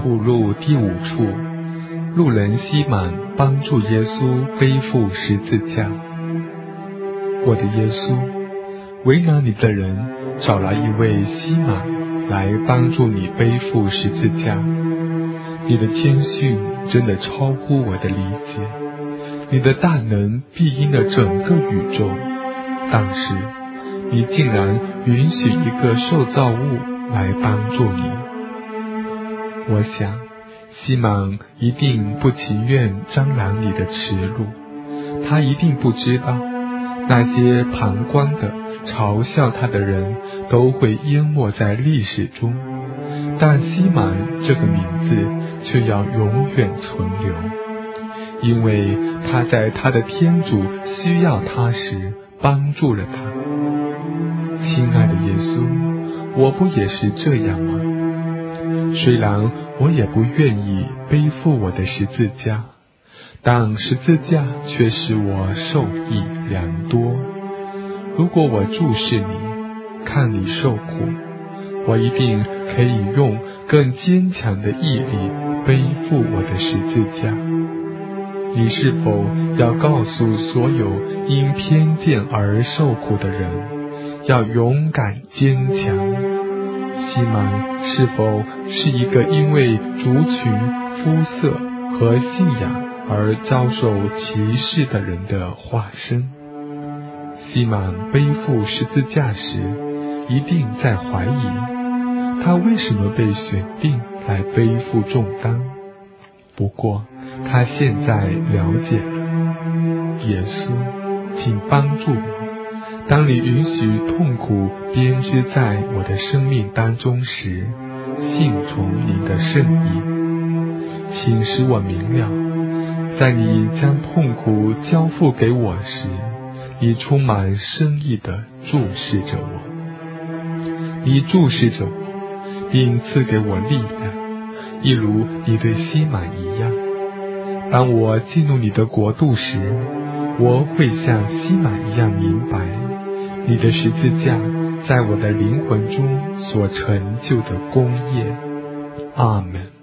附录第5处，路人西满帮助耶稣背负十字架。我的耶稣，为难你的人找来一位西满来帮助你背负十字架。你的谦逊真的超乎我的理解，你的大能庇荫了整个宇宙，但是你竟然允许一个受造物来帮助你。我想西满一定不情愿张扬你的耻辱，他一定不知道那些旁观的嘲笑他的人都会淹没在历史中，但西满这个名字却要永远存留，因为他在他的天主需要他时帮助了他。亲爱的耶稣，我不也是这样吗？虽然我也不愿意背负我的十字架，但十字架却使我受益良多。如果我注视你，看你受苦，我一定可以用更坚强的毅力背负我的十字架。你是否要告诉所有因偏见而受苦的人，要勇敢坚强？西满是否是一个因为族群、肤色和信仰而遭受歧视的人的化身？西满背负十字架时，一定在怀疑，他为什么被选定来背负重担？不过，他现在了解了。耶稣，请帮助我。当你允许痛苦编织在我的生命当中时，信从您的圣意。请使我明了，在你将痛苦交付给我时，你充满深意地注视着我。你注视着我，并赐给我力量，一如你对西满一样。当我进入你的国度时，我会像西满一样明白你的十字架在我的灵魂中所成就的功业。阿们。